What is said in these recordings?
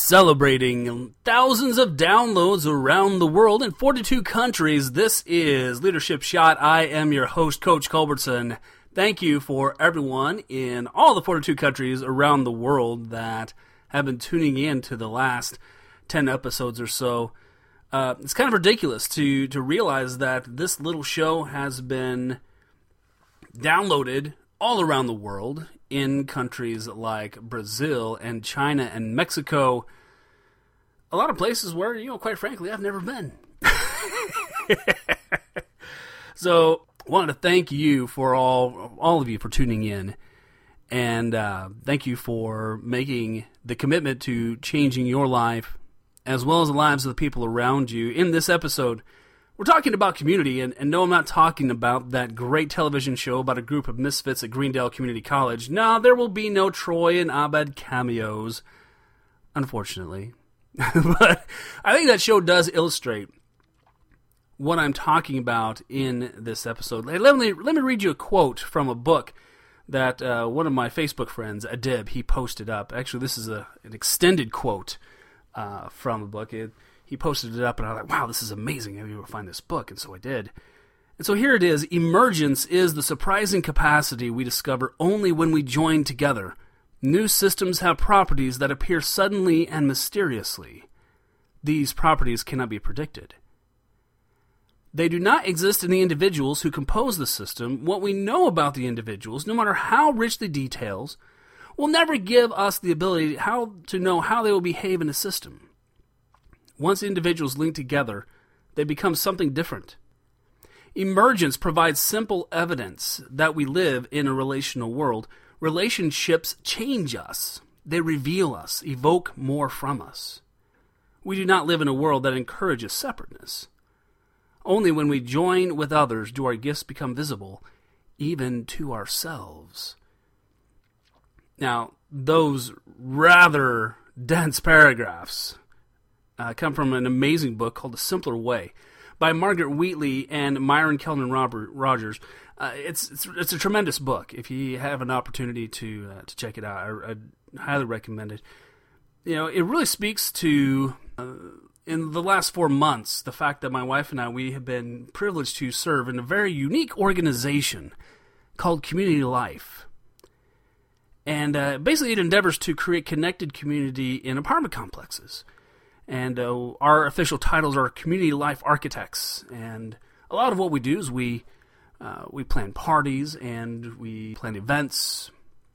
Celebrating thousands of downloads around the world in 42 countries, this is Leadership Shot. I am your host, Coach Culbertson. Thank you for everyone in all the 42 countries around the world that have been tuning in to the last 10 episodes or so. It's kind of ridiculous to realize that this little show has been downloaded all around the world in countries like Brazil and China and Mexico. A lot of places where, quite frankly, I've never been. So, I wanted to thank you for all of you for tuning in. And thank you for making the commitment to changing your life, as well as the lives of the people around you. In this episode, we're talking about community, and no, I'm not talking about that great television show about a group of misfits at Greendale Community College. No, there will be no Troy and Abed cameos, unfortunately. But I think that show does illustrate what I'm talking about in this episode. Hey, let me read you a quote from a book that one of my Facebook friends, Adib, he posted up. Actually, this is an extended quote from a book. He posted it up, and I was like, wow, this is amazing. I'll be able to find this book, and so I did. And so here it is. Emergence is the surprising capacity we discover only when we join together. New systems have properties that appear suddenly and mysteriously. These properties cannot be predicted. They do not exist in the individuals who compose the system. What we know about the individuals, no matter how rich the details, will never give us the ability to know how they will behave in the system. Once individuals link together, they become something different. Emergence provides simple evidence that we live in a relational world. Relationships change us. They reveal us, evoke more from us. We do not live in a world that encourages separateness. Only when we join with others do our gifts become visible, even to ourselves. Now, those rather dense paragraphs come from an amazing book called The Simpler Way by Margaret Wheatley and Myron Kelvin Rogers. It's a tremendous book. If you have an opportunity to check it out, I highly recommend it. It really speaks to, in the last 4 months, the fact that my wife and we have been privileged to serve in a very unique organization called Community Life. And basically it endeavors to create connected community in apartment complexes. And our official titles are Community Life Architects. And a lot of what we do is we plan parties and we plan events.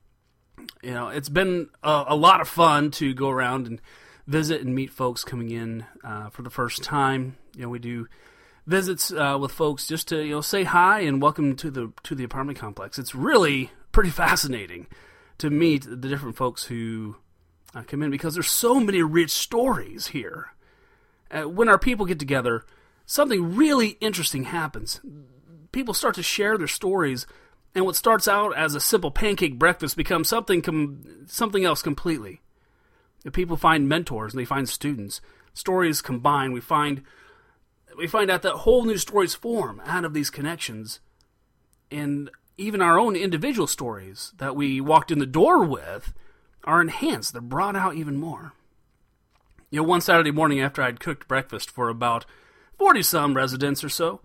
It's been a lot of fun to go around and visit and meet folks coming in for the first time. We do visits with folks just to say hi and welcome to the apartment complex. It's really pretty fascinating to meet the different folks who come in, because there's so many rich stories here. When our people get together, something really interesting happens. People start to share their stories, and what starts out as a simple pancake breakfast becomes something else completely. People find mentors and they find students. Stories combine. We find out that whole new stories form out of these connections, and even our own individual stories that we walked in the door with are enhanced. They're brought out even more. One Saturday morning after I'd cooked breakfast for about 40-some residents or so,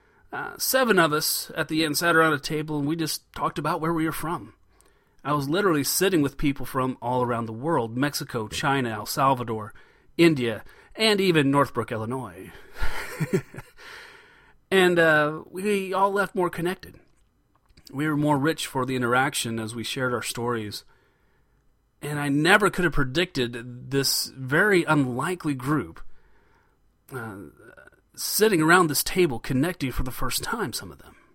7 of us at the end sat around a table and we just talked about where we were from. I was literally sitting with people from all around the world: Mexico, China, El Salvador, India, and even Northbrook, Illinois. And we all left more connected. We were more rich for the interaction as we shared our stories. And I never could have predicted this very unlikely group sitting around this table, connecting for the first time, some of them.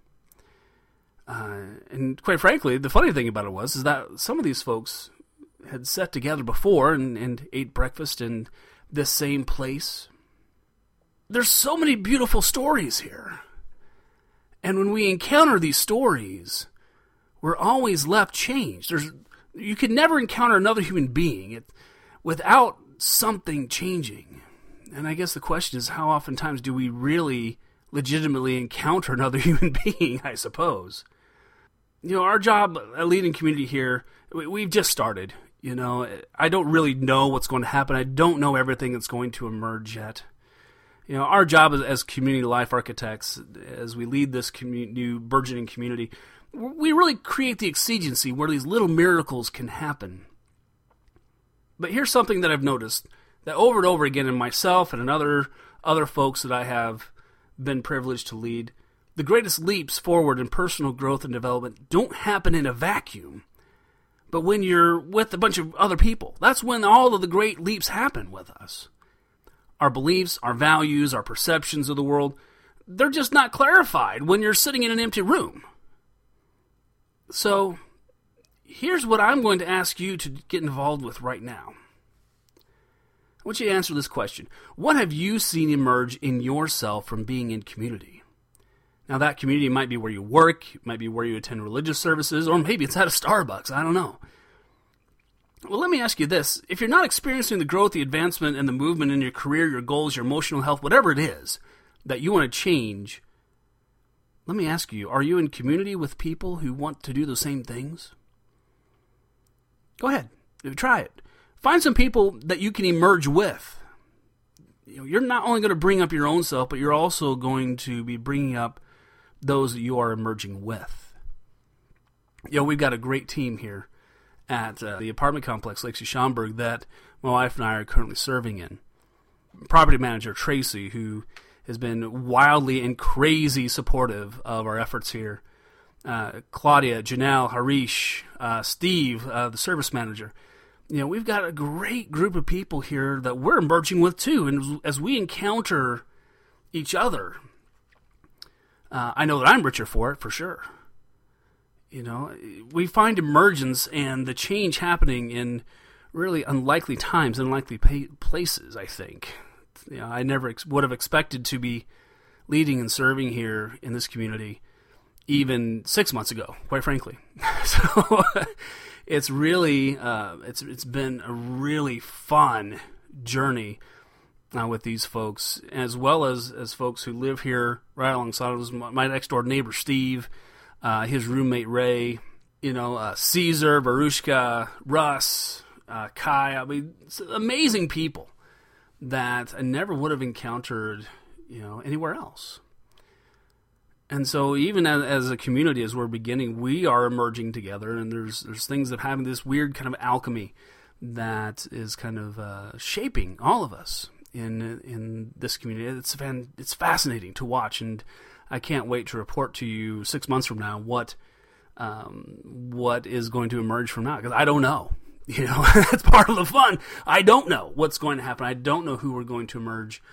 And quite frankly, the funny thing about it is that some of these folks had sat together before and ate breakfast in this same place. There's so many beautiful stories here. And when we encounter these stories, we're always left changed. You can never encounter another human being without something changing. And I guess the question is, how oftentimes do we really legitimately encounter another human being, I suppose? Our job at Leading Community here, we've just started. You know, I don't really know what's going to happen. I don't know everything that's going to emerge yet. You know, our job as community life architects, as we lead this new burgeoning community, we really create the exigency where these little miracles can happen. But here's something that I've noticed, that over and over again in myself and in other folks that I have been privileged to lead, the greatest leaps forward in personal growth and development don't happen in a vacuum. But when you're with a bunch of other people, that's when all of the great leaps happen with us. Our beliefs, our values, our perceptions of the world, they're just not clarified when you're sitting in an empty room. So, here's what I'm going to ask you to get involved with right now. I want you to answer this question. What have you seen emerge in yourself from being in community? Now, that community might be where you work, it might be where you attend religious services, or maybe it's at a Starbucks. I don't know. Well, let me ask you this. If you're not experiencing the growth, the advancement, and the movement in your career, your goals, your emotional health, whatever it is that you want to change, let me ask you, are you in community with people who want to do the same things? Go ahead. Try it. Find some people that you can emerge with. You know, you're not only going to bring up your own self, but you're also going to be bringing up those that you are emerging with. You know, we've got a great team here at the apartment complex, Lakesview Schaumburg, that my wife and I are currently serving in. Property manager Tracy, who has been wildly and crazy supportive of our efforts here. Claudia, Janelle, Harish, Steve, the service manager. You know, we've got a great group of people here that we're emerging with too. And as we encounter each other, I know that I'm richer for it, for sure. You know, we find emergence and the change happening in really unlikely times, unlikely places, I think. You know, I never would have expected to be leading and serving here in this community even 6 months ago, quite frankly. So it's really, it's been a really fun journey with these folks, as well as folks who live here right alongside us. My next door neighbor Steve, his roommate Ray, you know, Caesar, Barushka, Russ, Kai. I mean, amazing people that I never would have encountered, you know, anywhere else. And so even as a community, as we're beginning, we are emerging together, and there's things that have this weird kind of alchemy that is kind of shaping all of us in this community. It's fascinating to watch, and I can't wait to report to you 6 months from now what is going to emerge from now, because I don't know. You know, that's part of the fun. I don't know what's going to happen. I don't know who we're going to emerge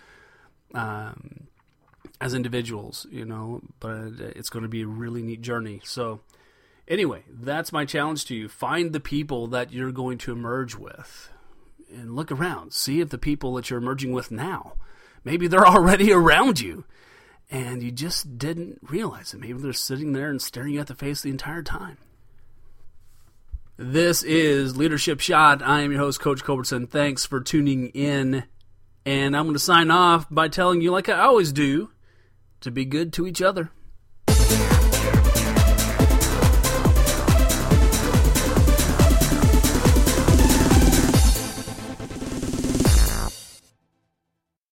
as individuals, you know, but it's going to be a really neat journey. So anyway, that's my challenge to you. Find the people that you're going to emerge with and look around. See if the people that you're emerging with now, maybe they're already around you and you just didn't realize it. Maybe they're sitting there and staring you at the face the entire time. This is Leadership Shot. I am your host, Coach Culbertson. Thanks for tuning in. And I'm going to sign off by telling you, like I always do, to be good to each other.